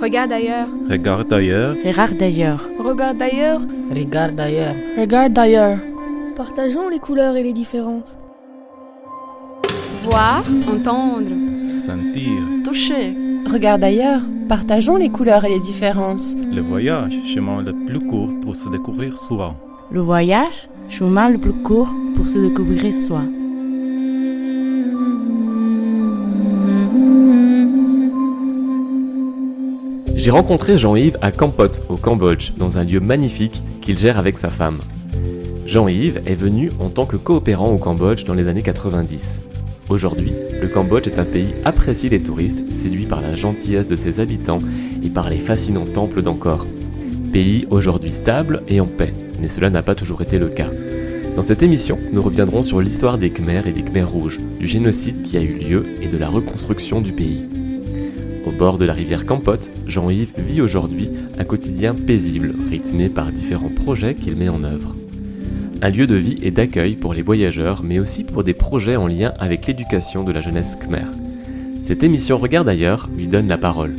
Regarde ailleurs. Regarde ailleurs. Regarde d'ailleurs. Regarde ailleurs. Regarde ailleurs. Regarde d'ailleurs. Partageons les couleurs et les différences. Voir, entendre. Sentir. Toucher. Regarde ailleurs. Partageons les couleurs et les différences. Le voyage, chemin le plus court pour se découvrir soi. Le voyage, chemin le plus court pour se découvrir soi. J'ai rencontré Jean-Yves à Kampot, au Cambodge, dans un lieu magnifique qu'il gère avec sa femme. Jean-Yves est venu en tant que coopérant au Cambodge dans les années 90. Aujourd'hui, le Cambodge est un pays apprécié des touristes, séduit par la gentillesse de ses habitants et par les fascinants temples d'Angkor. Pays aujourd'hui stable et en paix, mais cela n'a pas toujours été le cas. Dans cette émission, nous reviendrons sur l'histoire des Khmers et des Khmers rouges, du génocide qui a eu lieu et de la reconstruction du pays. Au bord de la rivière Kampot, Jean-Yves vit aujourd'hui un quotidien paisible, rythmé par différents projets qu'il met en œuvre. Un lieu de vie et d'accueil pour les voyageurs, mais aussi pour des projets en lien avec l'éducation de la jeunesse khmer. Cette émission Regarde ailleurs lui donne la parole.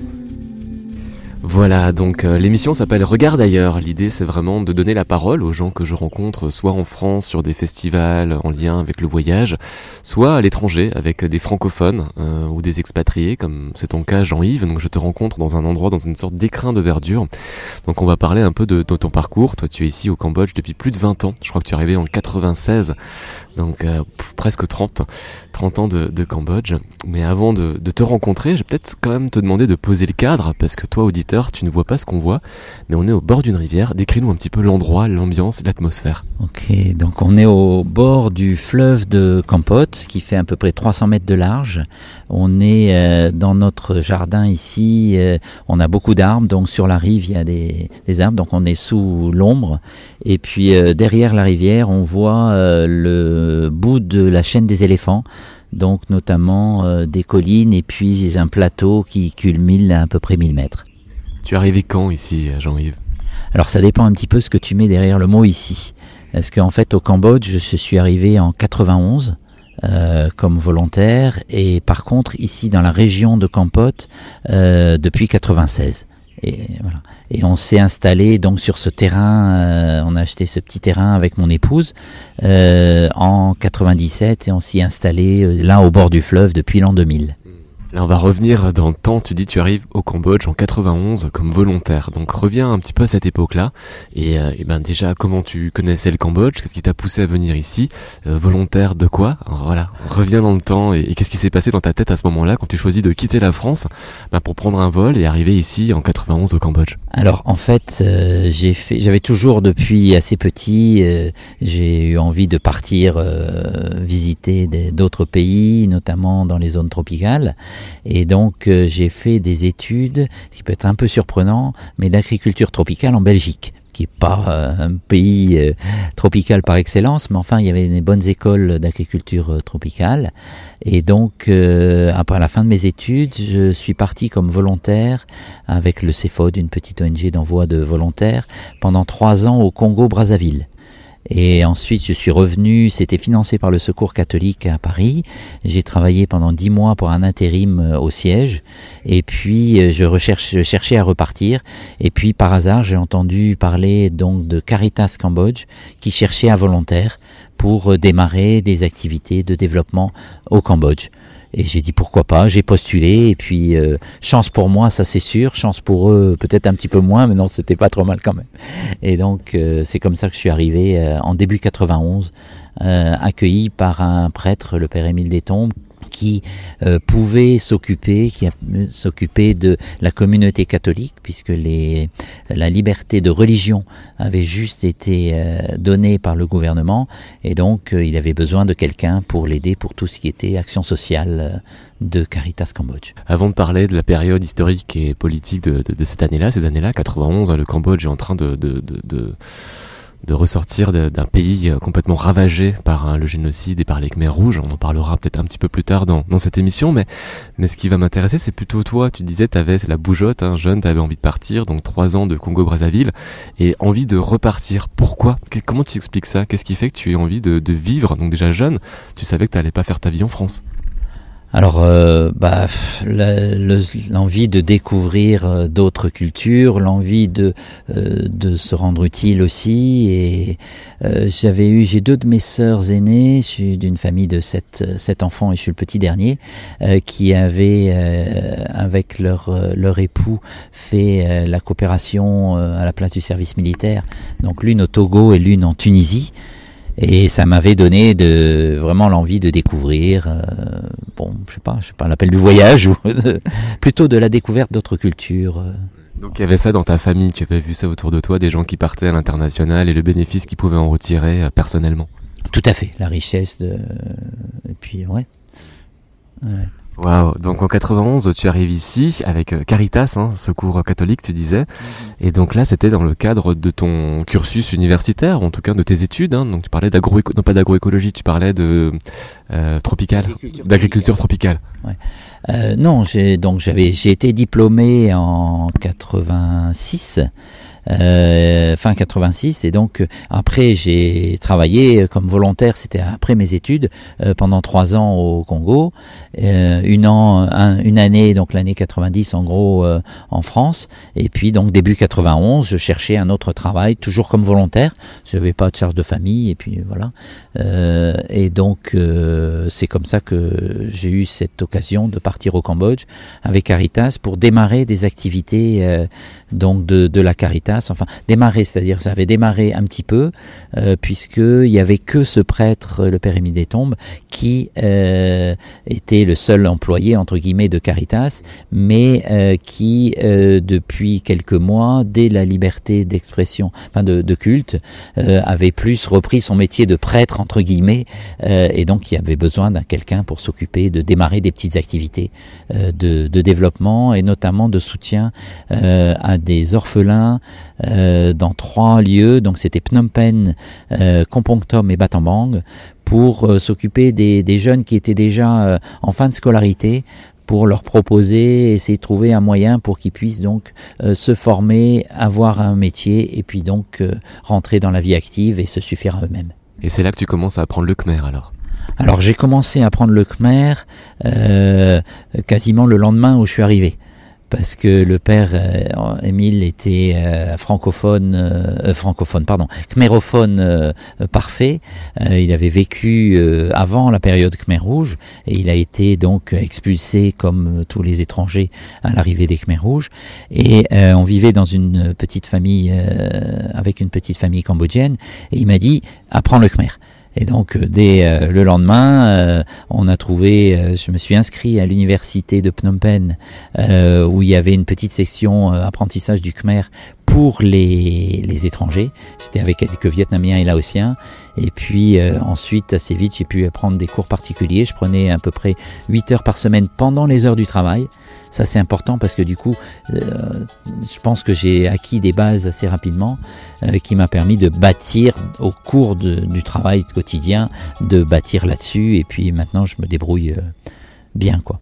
Voilà, donc l'émission s'appelle Regarde ailleurs. L'idée, c'est vraiment de donner la parole aux gens que je rencontre, soit en France sur des festivals en lien avec le voyage, soit à l'étranger avec des francophones ou des expatriés, comme c'est ton cas, Jean-Yves. Donc je te rencontre dans un endroit, dans une sorte d'écrin de verdure. Donc on va parler un peu de ton parcours. Toi, tu es ici au Cambodge depuis plus de 20 ans. Je crois que tu es arrivé en 96. Donc presque 30 ans de Cambodge. Mais avant de te rencontrer, je vais peut-être quand même te demander de poser le cadre, parce que toi, auditeur, tu ne vois pas ce qu'on voit, mais on est au bord d'une rivière. Décris-nous un petit peu l'endroit, l'ambiance, l'atmosphère. Ok, donc on est au bord du fleuve de Kampot, qui fait à peu près 300 mètres de large. On est dans notre jardin ici, on a beaucoup d'arbres, donc sur la rive il y a des arbres, donc on est sous l'ombre. Et puis derrière la rivière, on voit le bout de la chaîne des éléphants, donc notamment des collines et puis un plateau qui culmine à peu près 1000 mètres. Tu es arrivé quand ici, Jean-Yves ? Alors ça dépend un petit peu ce que tu mets derrière le mot ici. Parce qu'en fait au Cambodge, je suis arrivé en 91 comme volontaire, et par contre ici dans la région de Kampot depuis 96. Et voilà. Et on s'est installé donc sur ce terrain, on a acheté ce petit terrain avec mon épouse en 97, et on s'y est installé là au bord du fleuve depuis l'an 2000. Là, on va revenir dans le temps. Tu dis tu arrives au Cambodge en 91 comme volontaire. Donc reviens un petit peu à cette époque-là. Et ben déjà, comment tu connaissais le Cambodge ? Qu'est-ce qui t'a poussé à venir ici ? Volontaire de quoi ? Alors, voilà, reviens dans le temps. Et qu'est-ce qui s'est passé dans ta tête à ce moment-là quand tu choisis de quitter la France pour prendre un vol et arriver ici en 91 au Cambodge ? Alors en fait, j'avais toujours depuis assez petit, j'ai eu envie de partir visiter d'autres pays, notamment dans les zones tropicales. Et donc j'ai fait des études, ce qui peut être un peu surprenant, mais d'agriculture tropicale en Belgique, qui est pas un pays tropical par excellence, mais enfin il y avait des bonnes écoles d'agriculture tropicale. Et donc après la fin de mes études, je suis parti comme volontaire avec le CEFOD, une petite ONG d'envoi de volontaires, pendant 3 ans au Congo-Brazzaville. Et ensuite je suis revenu, c'était financé par le Secours catholique à Paris. J'ai travaillé pendant 10 mois pour un intérim au siège, et puis je cherchais à repartir, et puis par hasard j'ai entendu parler donc de Caritas Cambodge qui cherchait un volontaire pour démarrer des activités de développement au Cambodge. Et j'ai dit pourquoi pas, j'ai postulé, et puis chance pour moi, ça c'est sûr, chance pour eux peut-être un petit peu moins, mais non, c'était pas trop mal quand même. Et donc c'est comme ça que je suis arrivé en début 91, accueilli par un prêtre, le père Émile Destombes, qui pouvait s'occuper de la communauté catholique, puisque la liberté de religion avait juste été donnée par le gouvernement, et donc il avait besoin de quelqu'un pour l'aider pour tout ce qui était action sociale de Caritas Cambodge. Avant de parler de la période historique et politique de ces années-là, 91, le Cambodge est en train de ressortir d'un pays complètement ravagé par le génocide et par les Khmers rouges. On en parlera peut-être un petit peu plus tard dans cette émission, mais ce qui va m'intéresser, c'est plutôt toi. Tu disais, t'avais la bougeotte, jeune, t'avais envie de partir, donc 3 ans de Congo-Brazzaville, et envie de repartir. Pourquoi ? Comment tu expliques ça ? Qu'est-ce qui fait que tu aies envie de vivre ? Donc déjà jeune, tu savais que t'allais pas faire ta vie en France. Alors, l'envie de découvrir d'autres cultures, l'envie de se rendre utile aussi. Et j'ai 2 de mes sœurs aînées, je suis d'une famille de 7 enfants et je suis le petit dernier, qui avaient avec leur époux fait la coopération à la place du service militaire. Donc l'une au Togo et l'une en Tunisie. Et ça m'avait donné vraiment l'envie de découvrir, je sais pas, l'appel du voyage ou plutôt de la découverte d'autres cultures. Donc il y avait ça dans ta famille, tu avais vu ça autour de toi, des gens qui partaient à l'international et le bénéfice qu'ils pouvaient en retirer personnellement. Tout à fait, la richesse et puis ouais. Waouh, donc en 91, tu arrives ici avec Caritas, Secours catholique, tu disais. Et donc là, c'était dans le cadre de ton cursus universitaire, ou en tout cas de tes études. Donc tu parlais pas d'agroécologie, tu parlais de d'agriculture tropicale. Ouais. Non, j'ai été diplômé en 86. Fin 86, et donc après j'ai travaillé comme volontaire, c'était après mes études, pendant 3 ans au Congo, une année, donc l'année 90 en gros en France, et puis donc début 91 je cherchais un autre travail, toujours comme volontaire, je n'avais pas de charge de famille, et puis voilà, et donc c'est comme ça que j'ai eu cette occasion de partir au Cambodge avec Caritas pour démarrer des activités donc de la Caritas. Enfin, démarrer, c'est-à-dire ça avait démarré un petit peu, puisqu'il n'y avait que ce prêtre, le père Émile Destombes, qui était le seul employé, entre guillemets, de Caritas, mais qui, depuis quelques mois, dès la liberté d'expression, de culte, avait plus repris son métier de prêtre, entre guillemets, et donc il y avait besoin d'un quelqu'un pour s'occuper de démarrer des petites activités de développement, et notamment de soutien à des orphelins dans 3 lieux, donc c'était Phnom Penh, Kompong-Tom et Battambang, pour s'occuper des jeunes qui étaient déjà en fin de scolarité, pour leur proposer, essayer de trouver un moyen pour qu'ils puissent donc se former, avoir un métier, et puis donc rentrer dans la vie active et se suffire à eux-mêmes. Et c'est là que tu commences à apprendre le khmer alors? Alors j'ai commencé à apprendre le khmer quasiment le lendemain où je suis arrivé. Parce que le père Émile était khmérophone parfait. Il avait vécu avant la période Khmer Rouge et il a été donc expulsé comme tous les étrangers à l'arrivée des Khmer Rouges. Et on vivait dans une petite famille avec une petite famille cambodgienne et il m'a dit apprends le khmer. Et donc dès le lendemain, on a trouvé, je me suis inscrit à l'université de Phnom Penh où il y avait une petite section apprentissage du khmer pour les étrangers. J'étais avec quelques Vietnamiens et Laotiens. Et puis ensuite, assez vite, j'ai pu prendre des cours particuliers. Je prenais à peu près 8 heures par semaine pendant les heures du travail. Ça, c'est important parce que du coup, je pense que j'ai acquis des bases assez rapidement qui m'a permis de bâtir au cours du travail quotidien, de bâtir là-dessus. Et puis maintenant, je me débrouille bien, quoi.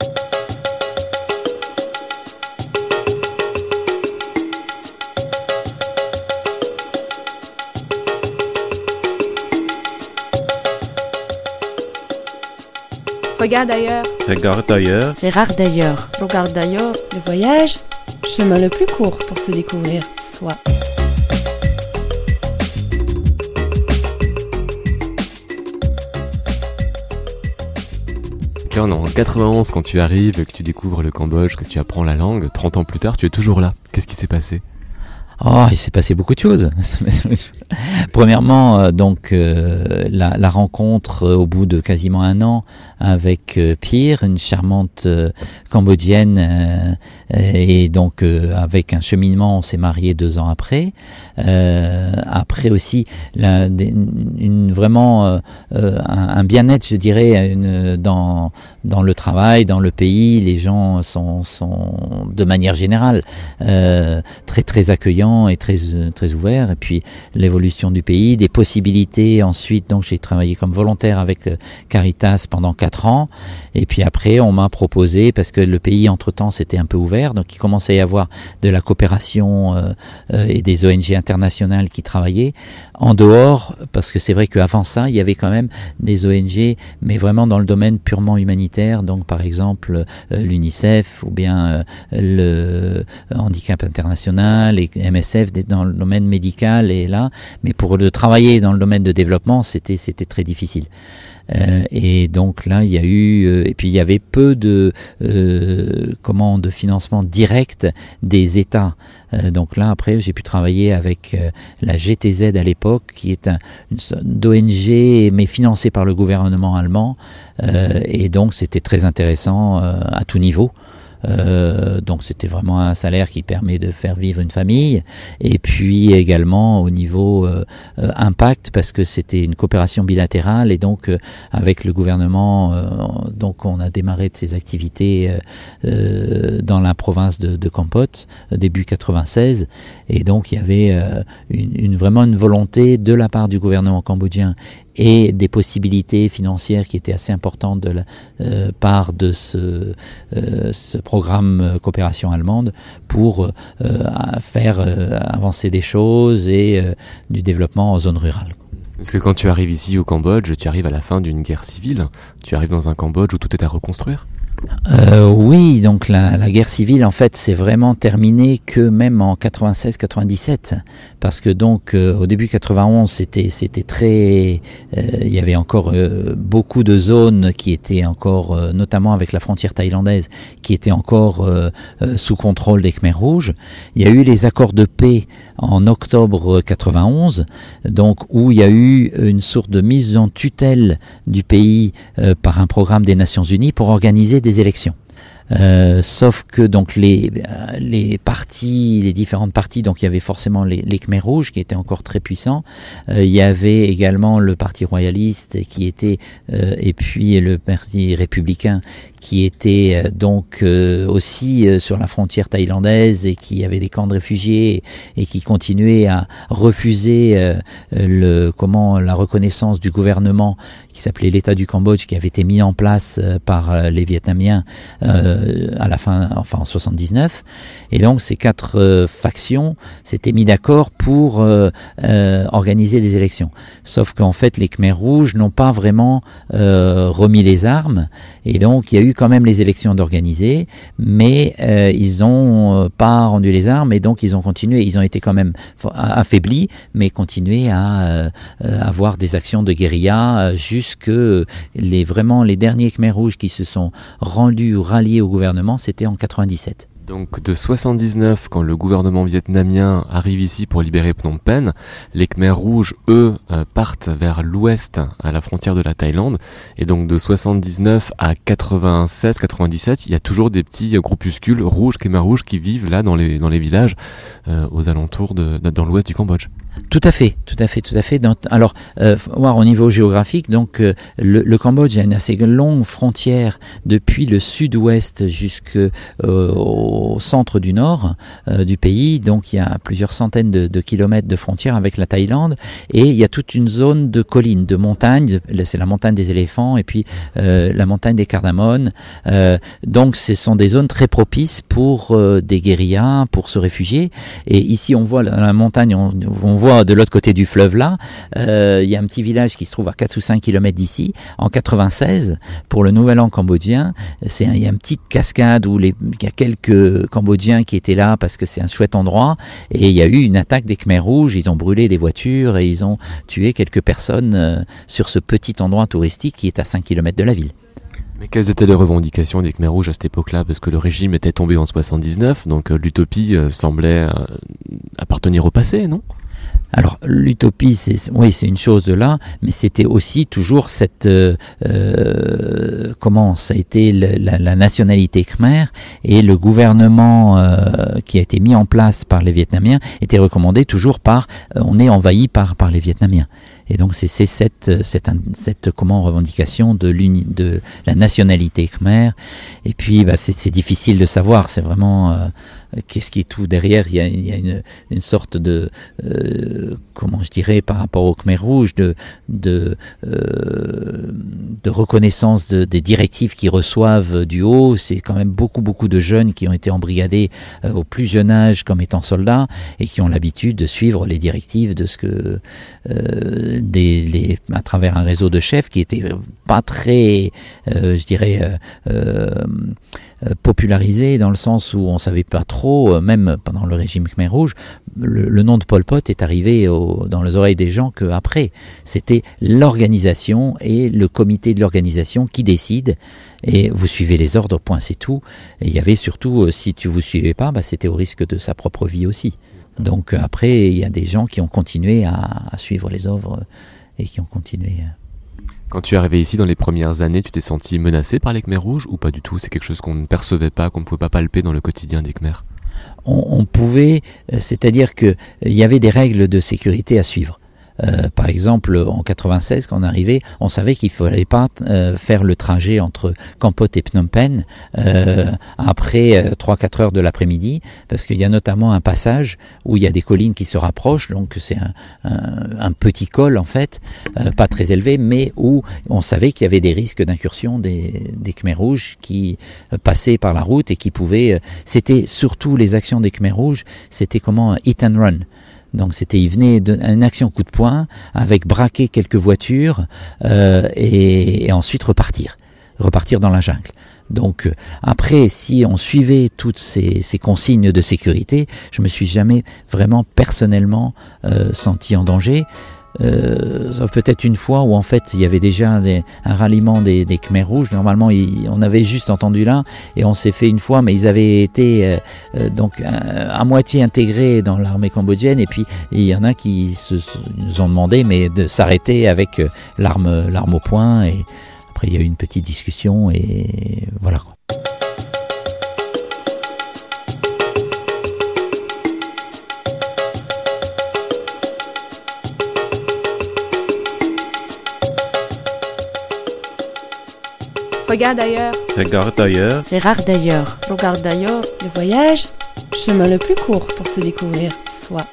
Regarde ailleurs. Regarde ailleurs. Regarde d'ailleurs. Regarde d'ailleurs. Le voyage, chemin le plus court pour se découvrir soi. Là, on est en 91 quand tu arrives, que tu découvres le Cambodge, que tu apprends la langue. 30 ans plus tard, tu es toujours là. Qu'est-ce qui s'est passé? Oh, il s'est passé beaucoup de choses. Premièrement, donc la rencontre au bout de quasiment 1 an avec Pierre, une charmante cambodgienne, et donc avec un cheminement, on s'est mariés 2 ans après. Après aussi, vraiment un bien-être, je dirais, dans le travail, dans le pays. Les gens sont de manière générale très très accueillants. accueillant et très ouvert. Et puis l'évolution du pays, des possibilités. Ensuite, donc j'ai travaillé comme volontaire avec Caritas pendant 4 ans. Et puis après, on m'a proposé, parce que le pays entre-temps s'était un peu ouvert, donc il commençait à y avoir de la coopération et des ONG internationales qui travaillaient en dehors, parce que c'est vrai qu'avant ça, il y avait quand même des ONG, mais vraiment dans le domaine purement humanitaire, donc par exemple l'UNICEF ou bien le Handicap International et MSF dans le domaine médical et là, mais pour travailler dans le domaine de développement, c'était très difficile. Et donc là, il y a eu, et puis il y avait peu de financement direct des États. Donc là, après, j'ai pu travailler avec la GTZ à l'époque, qui est une sorte d'ONG, mais financée par le gouvernement allemand. Et donc, c'était très intéressant à tout niveau. Donc c'était vraiment un salaire qui permet de faire vivre une famille, et puis également au niveau impact, parce que c'était une coopération bilatérale, et donc avec le gouvernement, donc on a démarré de ces activités dans la province de Kampot début 96, et donc il y avait vraiment une volonté de la part du gouvernement cambodgien et des possibilités financières qui étaient assez importantes de la part de ce programme coopération allemande pour faire avancer des choses et du développement en zone rurale. Parce que quand tu arrives ici au Cambodge, tu arrives à la fin d'une guerre civile, tu arrives dans un Cambodge où tout est à reconstruire. Oui, donc la guerre civile, en fait, c'est vraiment terminé que même en 96-97, parce que donc au début 91, c'était très, il y avait encore beaucoup de zones qui étaient encore, notamment avec la frontière thaïlandaise, qui étaient encore sous contrôle des Khmers rouges. Il y a eu les accords de paix en octobre 91, donc où il y a eu une sorte de mise en tutelle du pays par un programme des Nations Unies pour organiser des élections. Sauf que donc les différentes parties, donc il y avait forcément les Khmers rouges qui étaient encore très puissants. Il y avait également le parti royaliste qui était et puis le parti républicain qui était donc aussi sur la frontière thaïlandaise et qui avait des camps de réfugiés et qui continuait à refuser la reconnaissance du gouvernement qui s'appelait l'État du Cambodge, qui avait été mis en place par les Vietnamiens à la fin, enfin en 79. Et donc ces 4 factions s'étaient mis d'accord pour organiser des élections. Sauf qu'en fait les Khmers rouges n'ont pas vraiment remis les armes, et donc il y a eu quand même les élections d'organiser, mais ils n'ont pas rendu les armes, et donc ils ont continué, ils ont été quand même affaiblis, mais continué à avoir des actions de guérilla jusque les derniers Khmers rouges qui se sont rendus ou ralliés au gouvernement, c'était en 97. Donc de 79, quand le gouvernement vietnamien arrive ici pour libérer Phnom Penh, les Khmers rouges, eux, partent vers l'ouest, à la frontière de la Thaïlande. Et donc de 79 à 96, 97, il y a toujours des petits groupuscules rouges, Khmers rouges, qui vivent là dans les villages aux alentours dans l'ouest du Cambodge. Tout à fait. Alors, faut voir au niveau géographique, donc le Cambodge a une assez longue frontière depuis le sud-ouest jusqu'au centre du nord du pays. Donc, il y a plusieurs centaines de kilomètres de frontière avec la Thaïlande, et il y a toute une zone de collines, de montagnes. C'est la montagne des éléphants et puis la montagne des cardamones. Donc, ce sont des zones très propices pour des guérillas, pour se réfugier. Et ici, on voit la montagne, on voit de l'autre côté du fleuve là, il y a un petit village qui se trouve à 4 ou 5 kilomètres d'ici. En 96, pour le Nouvel An cambodgien, il y a une petite cascade où il y a quelques Cambodgiens qui étaient là parce que c'est un chouette endroit, et il y a eu une attaque des Khmers rouges, ils ont brûlé des voitures et ils ont tué quelques personnes sur ce petit endroit touristique qui est à 5 kilomètres de la ville. Mais quelles étaient les revendications des Khmers rouges à cette époque-là? Parce que le régime était tombé en 79, donc l'utopie semblait appartenir au passé, non? Alors l'utopie, c'est une chose de là, mais c'était aussi toujours cette comment ça a été la nationalité khmer, et le gouvernement qui a été mis en place par les Vietnamiens était recommandé toujours par on est envahi par les Vietnamiens. Et donc c'est cette revendication de la nationalité khmer. Et puis c'est difficile de savoir, c'est vraiment qu'est-ce qui est tout derrière? Il y a une sorte de comment je dirais, par rapport au Khmer Rouge, de reconnaissance des directives qu'ils reçoivent du haut. C'est quand même beaucoup de jeunes qui ont été embrigadés au plus jeune âge comme étant soldats et qui ont l'habitude de suivre les directives de ce que à travers un réseau de chefs qui était pas très, je dirais, popularisé, dans le sens où on savait pas trop, même pendant le régime Khmer Rouge, le nom de Pol Pot est arrivé dans les oreilles des gens qu'après. C'était l'organisation et le comité de l'organisation qui décide, et vous suivez les ordres, point, c'est tout. Et il y avait surtout, si tu vous suivais pas, c'était au risque de sa propre vie aussi. Donc après, il y a des gens qui ont continué à suivre les ordres et qui ont continué. Quand tu es arrivé ici dans les premières années, tu t'es senti menacé par les Khmer rouges ou pas du tout? C'est quelque chose qu'on ne percevait pas, qu'on ne pouvait pas palper dans le quotidien des Khmer? On pouvait, c'est-à-dire qu'il y avait des règles de sécurité à suivre. Par exemple, en 96, quand on arrivait, on savait qu'il fallait pas faire le trajet entre Kampot et Phnom Penh après 3-4 heures de l'après-midi, parce qu'il y a notamment un passage où il y a des collines qui se rapprochent, donc c'est un petit col en fait, pas très élevé, mais où on savait qu'il y avait des risques d'incursion des Khmer rouges qui passaient par la route et qui pouvaient... c'était surtout les actions des Khmer rouges, c'était comment hit and run. Donc il venait d'une action coup de poing avec braquer quelques voitures et ensuite repartir dans la jungle. Donc après, si on suivait toutes ces consignes de sécurité, je me suis jamais vraiment personnellement senti en danger. Sauf peut-être une fois où en fait il y avait déjà un ralliement des Khmer rouges. Normalement on avait juste entendu là et on s'est fait une fois, mais ils avaient été donc à moitié intégrés dans l'armée cambodgienne, et puis il y en a qui nous ont demandé de s'arrêter avec l'arme au poing, et après il y a eu une petite discussion et voilà quoi. Regarde ailleurs. Regarde ailleurs. Regarde d'ailleurs. Regarde d'ailleurs. Le voyage, chemin le plus court pour se découvrir soi.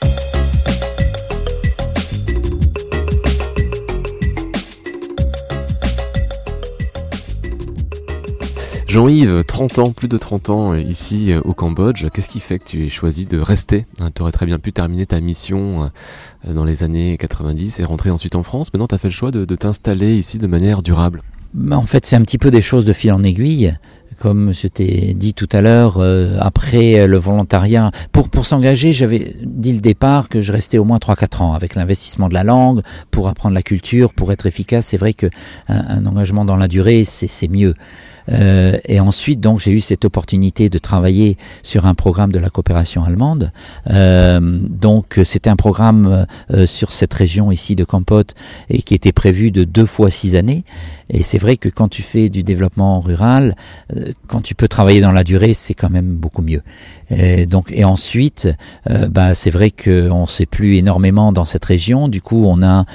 Jean-Yves, 30 ans, plus de 30 ans ici au Cambodge. Qu'est-ce qui fait que tu aies choisi de rester? Tu aurais très bien pu terminer ta mission dans les années 90 et rentrer ensuite en France. Maintenant, tu as fait le choix de t'installer ici de manière durable. En fait, c'est un petit peu des choses de fil en aiguille. Comme je t'ai dit tout à l'heure, après le volontariat, pour s'engager, j'avais dit le départ que je restais au moins 3-4 ans avec l'investissement de la langue, pour apprendre la culture, pour être efficace. C'est vrai que un engagement dans la durée, c'est mieux. Et ensuite, donc, j'ai eu cette opportunité de travailler sur un programme de la coopération allemande. Donc, c'était un programme sur cette région ici de Kampot et qui était prévu de 2 fois 6 années. Et c'est vrai que quand tu fais du développement rural, quand tu peux travailler dans la durée, c'est quand même beaucoup mieux. Et ensuite, c'est vrai qu'on s'est plu énormément dans cette région. Du coup, on a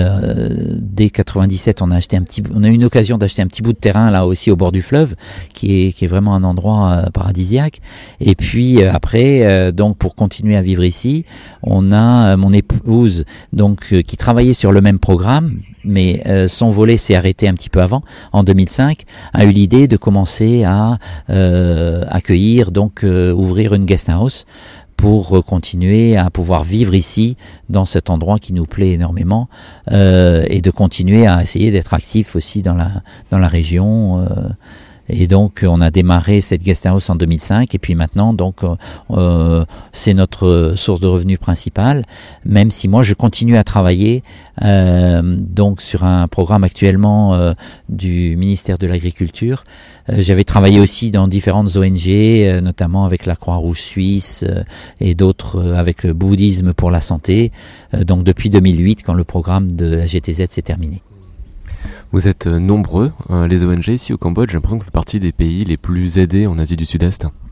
dès 97, on a eu une occasion d'acheter un petit bout de terrain là aussi au bord du fleuve, qui est vraiment un endroit paradisiaque. Et puis après, donc pour continuer à vivre ici, on a mon épouse donc qui travaillait sur le même programme, mais son volet s'est arrêté un petit peu avant, en 2005, a eu l'idée de commencer à accueillir, donc ouvrir une guest house pour continuer à pouvoir vivre ici, dans cet endroit qui nous plaît énormément, et de continuer à essayer d'être actif aussi dans la région. Et donc on a démarré cette guest house en 2005, et puis maintenant donc c'est notre source de revenus principale, même si moi je continue à travailler donc sur un programme actuellement du ministère de l'Agriculture. J'avais travaillé aussi dans différentes ONG, notamment avec la Croix-Rouge suisse et d'autres avec le bouddhisme pour la santé, donc depuis 2008 quand le programme de la GTZ s'est terminé. Vous êtes nombreux, les ONG ici au Cambodge. J'ai l'impression que ça fait partie des pays les plus aidés en Asie du Sud-Est.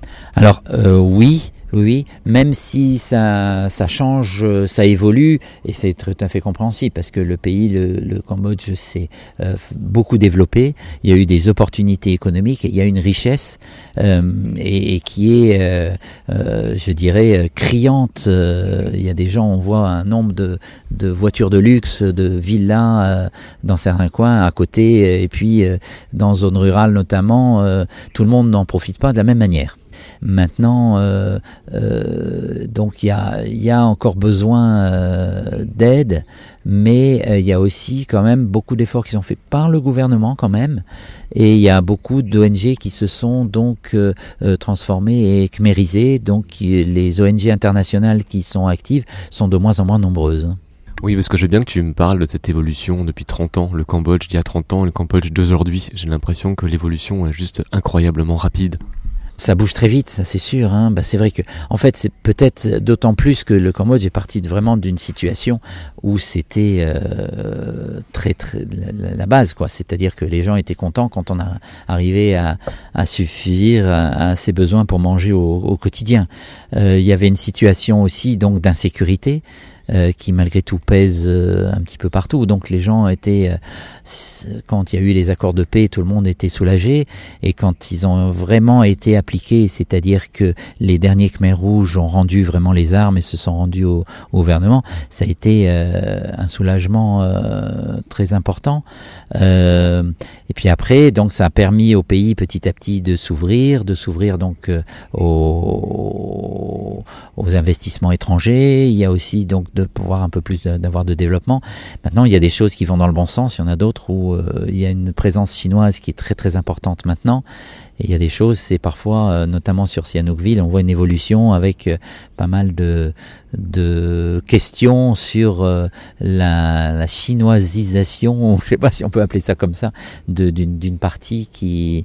Alors oui, même si ça change, ça évolue, et c'est tout à fait compréhensible parce que le pays, le Cambodge, s'est beaucoup développé. Il y a eu des opportunités économiques, et il y a une richesse et qui est, je dirais, criante. Il y a des gens, on voit un nombre de voitures de luxe, de villas dans certains coins à côté, et puis dans zone rurale notamment, tout le monde n'en profite pas de la même manière. Maintenant, donc il y a encore besoin d'aide, mais il y a aussi quand même beaucoup d'efforts qui sont faits par le gouvernement quand même, et il y a beaucoup d'ONG qui se sont donc transformées et khmérisées, donc les ONG internationales qui sont actives sont de moins en moins nombreuses. Oui, parce que je veux bien que tu me parles de cette évolution depuis 30 ans, le Cambodge d'il y a 30 ans et le Cambodge d'aujourd'hui. J'ai l'impression que l'évolution est juste incroyablement rapide. Ça bouge très vite, ça c'est sûr. C'est vrai que, en fait, c'est peut-être d'autant plus que le Cambodge est parti vraiment d'une situation où c'était très la base, quoi. C'est-à-dire que les gens étaient contents quand on a arrivé à suffire à ses besoins pour manger au quotidien. Il y avait une situation aussi donc d'insécurité. Qui malgré tout pèse un petit peu partout. Donc les gens étaient, quand il y a eu les accords de paix, tout le monde était soulagé, et quand ils ont vraiment été appliqués, c'est-à-dire que les derniers Khmers rouges ont rendu vraiment les armes et se sont rendus au gouvernement, ça a été un soulagement très important. Et puis après, donc ça a permis au pays petit à petit de s'ouvrir donc aux investissements étrangers. Il y a aussi donc de pouvoir un peu plus d'avoir de développement. Maintenant, il y a des choses qui vont dans le bon sens, il y en a d'autres où il y a une présence chinoise qui est très très importante maintenant. Et il y a des choses, c'est parfois, notamment sur Sihanoukville, on voit une évolution avec pas mal de questions sur la chinoisisation, je sais pas si on peut appeler ça comme ça, d'une partie qui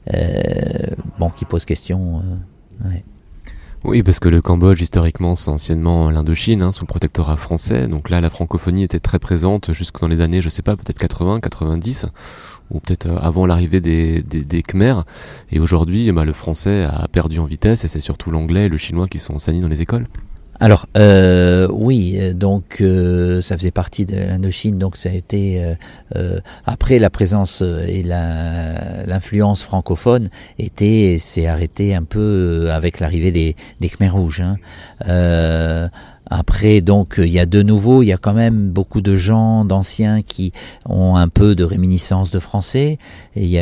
pose question. Ouais. Oui, parce que le Cambodge, historiquement, c'est anciennement l'Indochine, sous le protectorat français. Donc là, la francophonie était très présente jusque dans les années, je sais pas, peut-être 80, 90, ou peut-être avant l'arrivée des Khmers. Et aujourd'hui, le français a perdu en vitesse, et c'est surtout l'anglais et le chinois qui sont enseigné dans les écoles. Alors oui, donc ça faisait partie de l'Indochine, donc ça a été après la présence et l'influence francophone s'est arrêté un peu avec l'arrivée des Khmers rouges. Après, donc, il y a quand même beaucoup de gens, d'anciens, qui ont un peu de réminiscence de français. Et il y a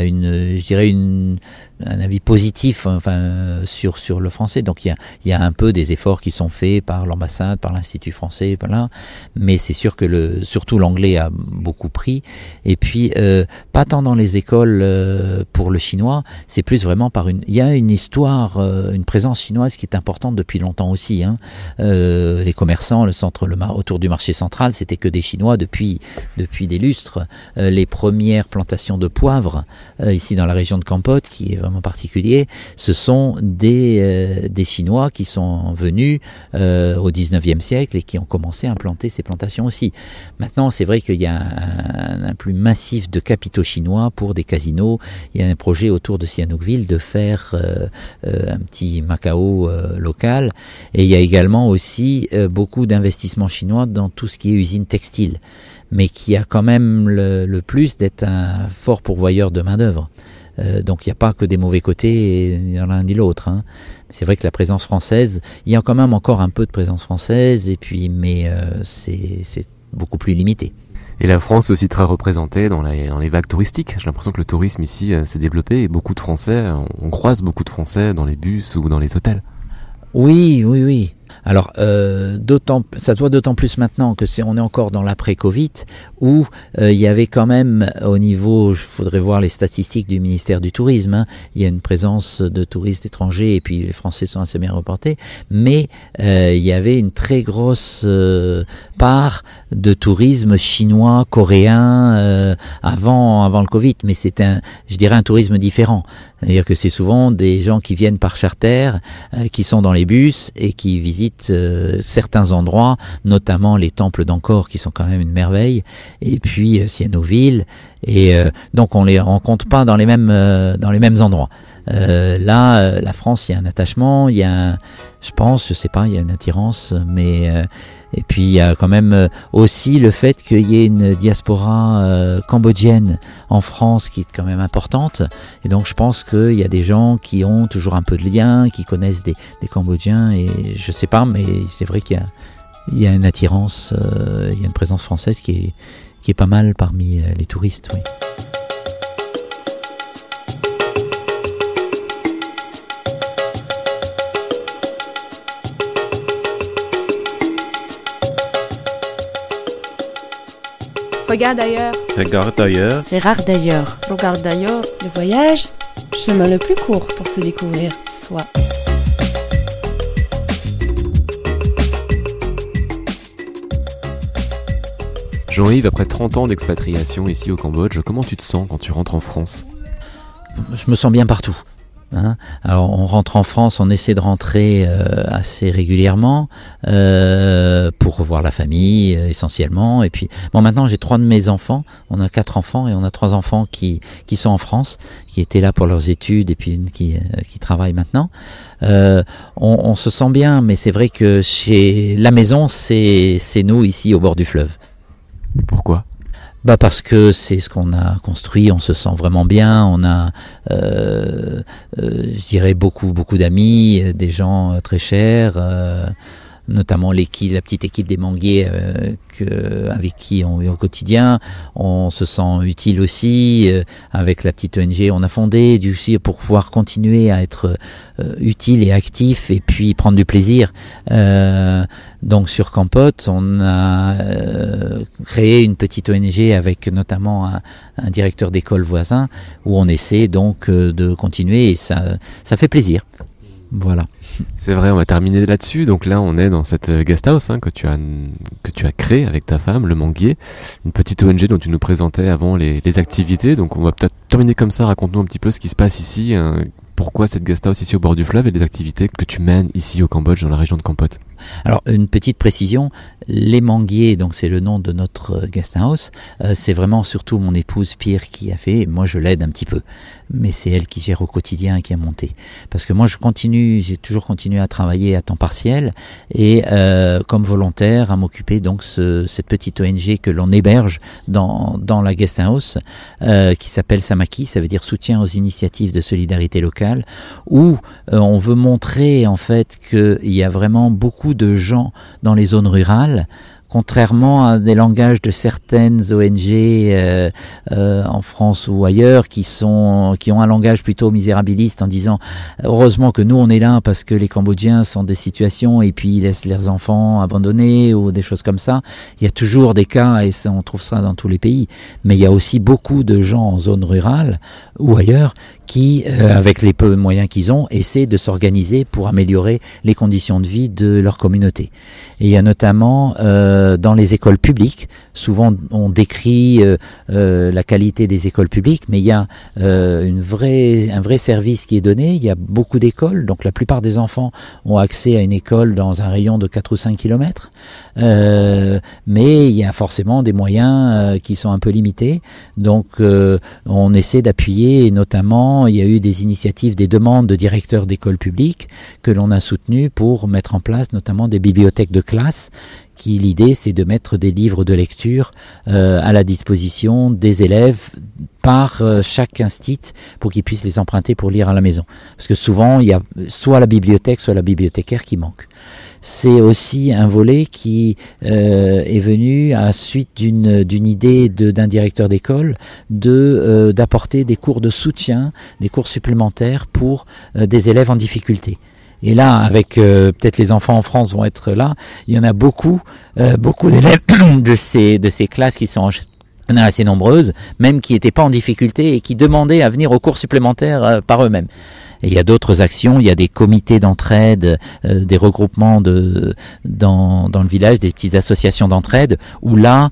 un avis positif, sur le français. Donc, il y a un peu des efforts qui sont faits par l'ambassade, par l'Institut français, voilà. Mais c'est sûr que surtout l'anglais a beaucoup pris. Et puis, pas tant dans les écoles pour le chinois, c'est plus vraiment il y a une histoire, une présence chinoise qui est importante depuis longtemps aussi, les commerçants, autour du marché central, c'était que des Chinois depuis des lustres. Les premières plantations de poivre ici dans la région de Kampot, qui est vraiment particulier, ce sont des Chinois qui sont venus au 19e siècle et qui ont commencé à implanter ces plantations aussi. Maintenant, c'est vrai qu'il y a un plus massif de capitaux chinois pour des casinos. Il y a un projet autour de Sihanoukville de faire un petit Macao local, et il y a également aussi beaucoup d'investissements chinois dans tout ce qui est usine textile, mais qui a quand même le plus d'être un fort pourvoyeur de main-d'œuvre. Donc il n'y a pas que des mauvais côtés ni l'un ni l'autre. C'est vrai que la présence française, il y a quand même encore un peu de présence française, mais c'est beaucoup plus limité. Et la France est aussi très représentée dans les vagues touristiques. J'ai l'impression que le tourisme ici s'est développé, et beaucoup de Français, on croise beaucoup de Français dans les bus ou dans les hôtels. Oui. Alors, ça se voit d'autant plus maintenant que on est encore dans l'après-Covid, où il y avait quand même au niveau, il faudrait voir les statistiques du ministère du Tourisme, il y a une présence de touristes étrangers, et puis les Français sont assez bien reportés, mais il y avait une très grosse part de tourisme chinois, coréen avant le Covid, mais c'est un tourisme différent. C'est-à-dire que c'est souvent des gens qui viennent par charter, qui sont dans les bus et qui visitent certains endroits, notamment les temples d'Angkor qui sont quand même une merveille, et puis Sihanoukville, Et donc on les rencontre pas dans les mêmes endroits. Là, la France, il y a un attachement, il y a je sais pas, il y a une attirance, mais et puis il y a quand même aussi le fait qu'il y ait une diaspora cambodgienne en France qui est quand même importante. Et donc je pense qu'il y a des gens qui ont toujours un peu de lien, qui connaissent des Cambodgiens, et je sais pas, mais c'est vrai qu'il y a une attirance, il y a une présence française qui est pas mal parmi les touristes, oui. Regarde ailleurs. Regarde ailleurs. Regarde d'ailleurs. Regarde d'ailleurs. Le voyage, chemin le plus court pour se découvrir soi. Jean-Yves, après 30 ans d'expatriation ici au Cambodge, comment tu te sens quand tu rentres en France ? Je me sens bien partout. Alors on rentre en France, on essaie de rentrer assez régulièrement pour revoir la famille essentiellement. Et puis maintenant j'ai 3 de mes enfants, on a 4 enfants et on a 3 enfants qui sont en France, qui étaient là pour leurs études et puis une qui travaille maintenant. On se sent bien, mais c'est vrai que chez la maison c'est nous ici au bord du fleuve. Pourquoi ? Parce que c'est ce qu'on a construit, on se sent vraiment bien, on a, je dirais, beaucoup d'amis, des gens très chers, notamment la petite équipe des Manguiers avec qui on est au quotidien. On se sent utile aussi avec la petite ONG. On a fondé pour pouvoir continuer à être utile et actif et puis prendre du plaisir. Donc sur Kampot, on a créé une petite ONG avec notamment un directeur d'école voisin où on essaie donc de continuer et ça fait plaisir. Voilà. C'est vrai, on va terminer là-dessus. Donc là, on est dans cette guest house que tu as créée avec ta femme, le Manguier, une petite ONG dont tu nous présentais avant les activités. Donc on va peut-être terminer comme ça. Raconte-nous un petit peu ce qui se passe ici. Pourquoi cette guest house ici au bord du fleuve et les activités que tu mènes ici au Cambodge, dans la région de Kampot. Alors, une petite précision, les Manguiers, donc c'est le nom de notre guest house, c'est vraiment surtout mon épouse Pierre qui a fait, moi je l'aide un petit peu, mais c'est elle qui gère au quotidien et qui a monté. Parce que moi j'ai toujours continué à travailler à temps partiel et comme volontaire à m'occuper donc cette petite ONG que l'on héberge dans la guest house qui s'appelle Samaki, ça veut dire soutien aux initiatives de solidarité locale, où on veut montrer en fait qu'il y a vraiment beaucoup de gens dans les zones rurales, contrairement à des langages de certaines ONG en France ou ailleurs qui ont un langage plutôt misérabiliste en disant heureusement que nous on est là parce que les Cambodgiens sont des situations et puis ils laissent leurs enfants abandonnés ou des choses comme ça. Il y a toujours des cas et on trouve ça dans tous les pays, mais il y a aussi beaucoup de gens en zone rurale ou ailleurs qui, avec les peu de moyens qu'ils ont, essaient de s'organiser pour améliorer les conditions de vie de leur communauté. Et il y a notamment dans les écoles publiques, souvent on décrit la qualité des écoles publiques, mais il y a un vrai service qui est donné. Il y a beaucoup d'écoles, donc la plupart des enfants ont accès à une école dans un rayon de 4 ou 5 kilomètres, mais il y a forcément des moyens qui sont un peu limités. Donc on essaie d'appuyer, et notamment il y a eu des initiatives, des demandes de directeurs d'écoles publiques que l'on a soutenues pour mettre en place notamment des bibliothèques de classe. L'idée c'est de mettre des livres de lecture à la disposition des élèves par chaque institut pour qu'ils puissent les emprunter pour lire à la maison. Parce que souvent il y a soit la bibliothèque, soit la bibliothécaire qui manque. C'est aussi un volet qui est venu à suite d'une idée d'un directeur d'école d'apporter des cours de soutien, des cours supplémentaires pour des élèves en difficulté. Et là, avec peut-être les enfants en France vont être là, il y en a beaucoup d'élèves de ces classes qui sont assez nombreuses, même qui n'étaient pas en difficulté et qui demandaient à venir aux cours supplémentaires par eux-mêmes. Et il y a d'autres actions, il y a des comités d'entraide, des regroupements dans le village, des petites associations d'entraide, où là,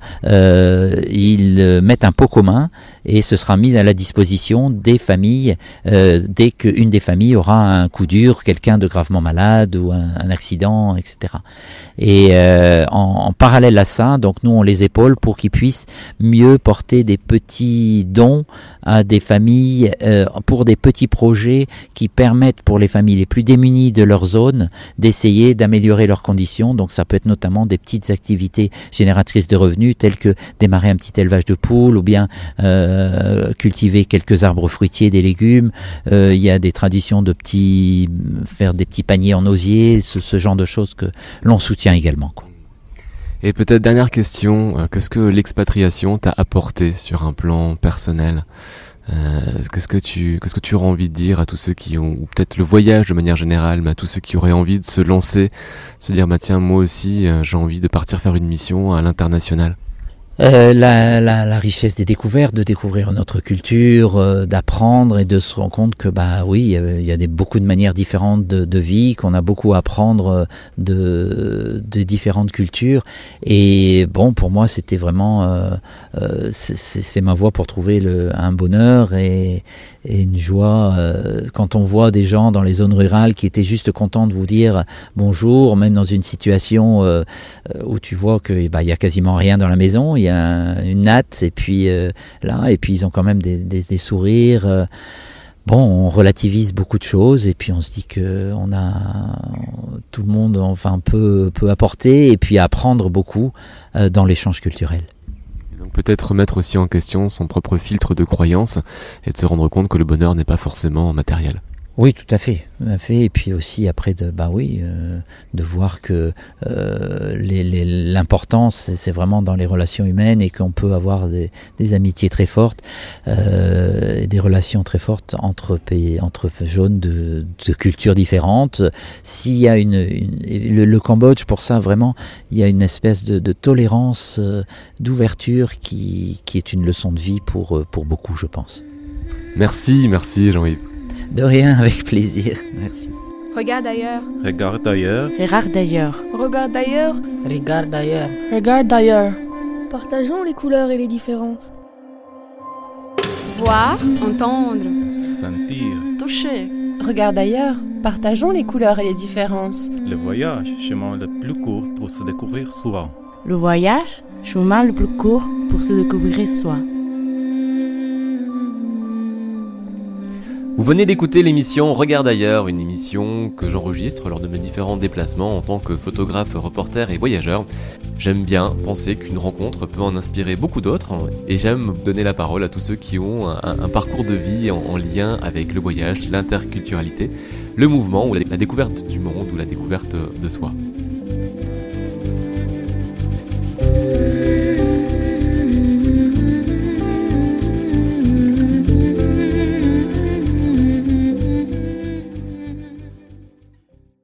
ils mettent un pot commun et ce sera mis à la disposition des familles dès qu'une des familles aura un coup dur, quelqu'un de gravement malade ou un accident, etc. Et en parallèle à ça, donc nous on les épaule pour qu'ils puissent mieux porter des petits dons à des familles pour des petits projets qui permettent pour les familles les plus démunies de leur zone d'essayer d'améliorer leurs conditions. Donc ça peut être notamment des petites activités génératrices de revenus telles que démarrer un petit élevage de poules ou bien cultiver quelques arbres fruitiers, des légumes. Il y a des traditions de faire des petits paniers en osier, ce genre de choses que l'on soutient également, quoi. Et peut-être dernière question, qu'est-ce que l'expatriation t'a apporté sur un plan personnel ? Qu'est-ce que tu aurais envie de dire à tous ceux qui ont, ou peut-être le voyage de manière générale, mais à tous ceux qui auraient envie de se lancer, se dire bah tiens moi aussi j'ai envie de partir faire une mission à l'international? La richesse des découvertes, de découvrir notre culture, d'apprendre et de se rendre compte que bah oui, il y a beaucoup de manières différentes de vie, qu'on a beaucoup à apprendre de différentes cultures. Et bon, pour moi, c'était vraiment c'est ma voie pour trouver un bonheur et une joie quand on voit des gens dans les zones rurales qui étaient juste contents de vous dire bonjour, même dans une situation où tu vois que bah il y a quasiment rien dans la maison. Il y a une natte et puis et puis ils ont quand même des sourires. Bon, on relativise beaucoup de choses et puis on se dit que tout le monde enfin peut apporter et puis apprendre beaucoup dans l'échange culturel. Et donc peut-être remettre aussi en question son propre filtre de croyance et de se rendre compte que le bonheur n'est pas forcément matériel. Oui, tout à fait. Et puis aussi après de voir que l'importance c'est vraiment dans les relations humaines et qu'on peut avoir des amitiés très fortes, des relations très fortes entre jeunes de cultures différentes. S'il y a le Cambodge, pour ça vraiment, il y a une espèce de tolérance, d'ouverture qui est une leçon de vie pour beaucoup, je pense. Merci Jean-Yves. De rien, avec plaisir. Merci. Regarde ailleurs. Regarde ailleurs. Regarde d'ailleurs. Regarde ailleurs. Regarde d'ailleurs. Regarde d'ailleurs. Partageons les couleurs et les différences. Voir, entendre. Sentir. Toucher. Regarde ailleurs, partageons les couleurs et les différences. Le voyage, chemin le plus court pour se découvrir soi. Le voyage, chemin le plus court pour se découvrir soi. Vous venez d'écouter l'émission Regarde ailleurs, une émission que j'enregistre lors de mes différents déplacements en tant que photographe, reporter et voyageur. J'aime bien penser qu'une rencontre peut en inspirer beaucoup d'autres et j'aime donner la parole à tous ceux qui ont un parcours de vie en lien avec le voyage, l'interculturalité, le mouvement ou la découverte du monde ou la découverte de soi.